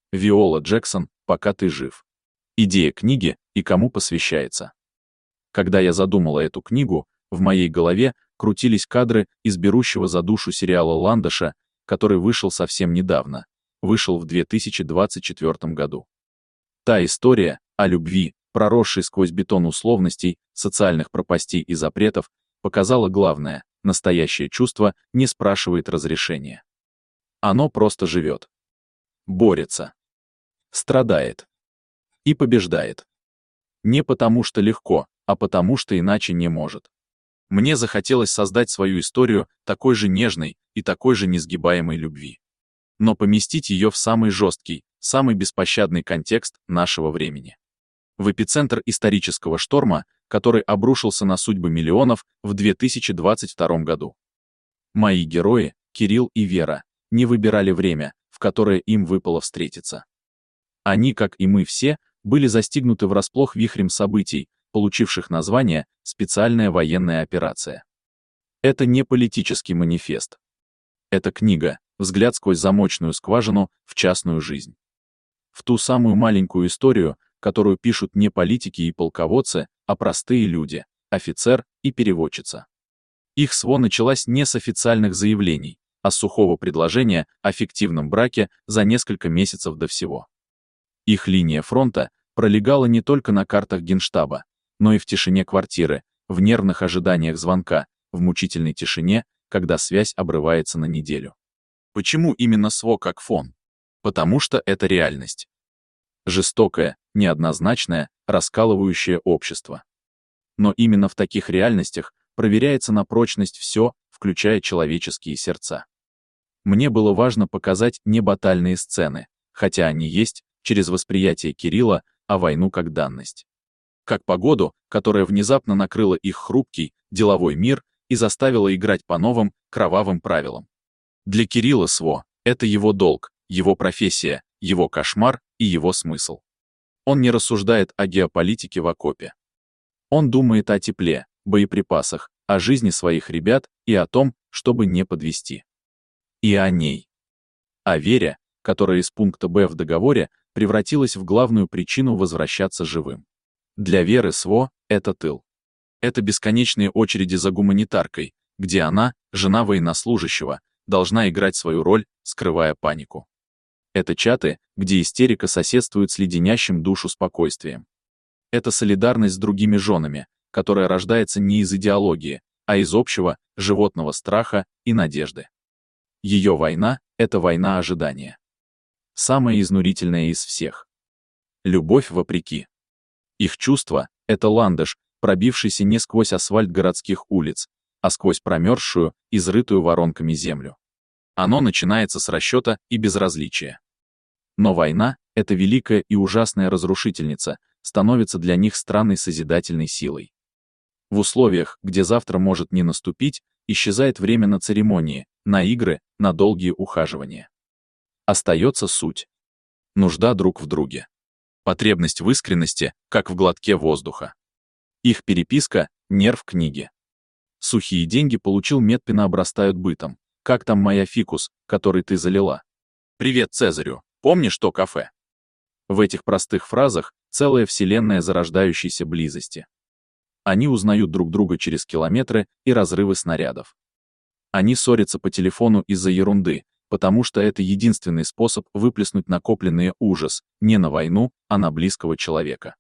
Виола Джексон «Пока ты жив». Идея книги и кому посвящается. Когда я задумала эту книгу, в моей голове крутились кадры из «Берущего за душу» сериала Ландыша, который вышел совсем недавно, вышел в 2024 году. Та история о любви, проросшей сквозь бетон условностей, социальных пропастей и запретов, показала главное: настоящее чувство не спрашивает разрешения. Оно просто живет. Борется. Страдает. И побеждает. Не потому что легко, а потому что иначе не может. Мне захотелось создать свою историю такой же нежной и такой же несгибаемой любви. Но поместить ее в самый жесткий, самый беспощадный контекст нашего времени. В эпицентр исторического шторма, который обрушился на судьбы миллионов в 2022 году. Мои герои, Кирилл и Вера, не выбирали время, в которое им выпало встретиться. Они, как и мы все, были застигнуты врасплох вихрем событий, получивших название «Специальная военная операция». Это не политический манифест. Это книга, взгляд сквозь замочную скважину в частную жизнь. В ту самую маленькую историю, которую пишут не политики и полководцы, а простые люди, офицер и переводчица. Их СВО началась не с официальных заявлений, а с сухого предложения о фиктивном браке за несколько месяцев до всего. Их линия фронта пролегала не только на картах Генштаба, но и в тишине квартиры, в нервных ожиданиях звонка, в мучительной тишине, когда связь обрывается на неделю. Почему именно СВО как фон? Потому что это реальность. Жестокое, неоднозначное, раскалывающее общество. Но именно в таких реальностях проверяется на прочность все, включая человеческие сердца. Мне было важно показать не батальные сцены, хотя они есть, через восприятие Кирилла, а войну как данность. Как погоду, которая внезапно накрыла их хрупкий, деловой мир и заставила играть по новым, кровавым правилам. Для Кирилла СВО — это его долг, его профессия, его кошмар и его смысл. Он не рассуждает о геополитике в окопе. Он думает о тепле, боеприпасах, о жизни своих ребят и о том, чтобы не подвести. И о ней. О Вере, которая из пункта Б в договоре превратилась в главную причину возвращаться живым. Для Веры СВО — это тыл. Это бесконечные очереди за гуманитаркой, где она, жена военнослужащего, должна играть свою роль, скрывая панику. Это чаты, где истерика соседствует с леденящим душу спокойствием. Это солидарность с другими женами, которая рождается не из идеологии, а из общего, животного страха и надежды. Ее война — это война ожидания. Самая изнурительная из всех. Любовь вопреки. Их чувство — это ландыш, пробившийся не сквозь асфальт городских улиц, а сквозь промерзшую, изрытую воронками землю. Оно начинается с расчета и безразличия. Но война, эта великая и ужасная разрушительница, становится для них странной созидательной силой. В условиях, где завтра может не наступить, исчезает время на церемонии, на игры, на долгие ухаживания. Остается суть. Нужда друг в друге. Потребность в искренности, как в глотке воздуха. Их переписка — нерв книги. Сухие деньги получил медпина обрастают бытом. Как там моя фикус, который ты залила? Привет Цезарю, помнишь то кафе? В этих простых фразах целая вселенная зарождающейся близости. Они узнают друг друга через километры и разрывы снарядов. Они ссорятся по телефону из-за ерунды, потому что это единственный способ выплеснуть накопленный ужас не на войну, а на близкого человека.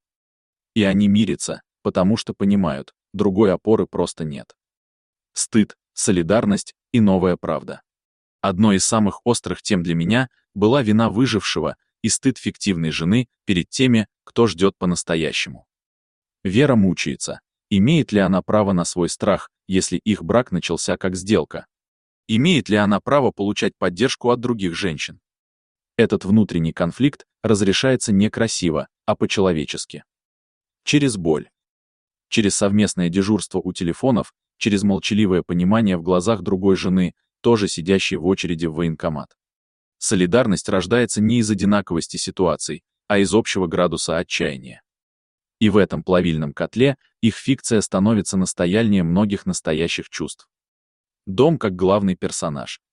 И они мирятся, потому что понимают, другой опоры просто нет. Стыд, солидарность и новая правда. Одной из самых острых тем для меня была вина выжившего и стыд фиктивной жены перед теми, кто ждет по-настоящему. Вера мучается. Имеет ли она право на свой страх, если их брак начался как сделка? Имеет ли она право получать поддержку от других женщин? Этот внутренний конфликт разрешается не красиво, а по-человечески. Через боль. Через совместное дежурство у телефонов, через молчаливое понимание в глазах другой жены, тоже сидящей в очереди в военкомат. Солидарность рождается не из одинаковости ситуаций, а из общего градуса отчаяния. И в этом плавильном котле их фикция становится настояльнее многих настоящих чувств. Дом как главный персонаж.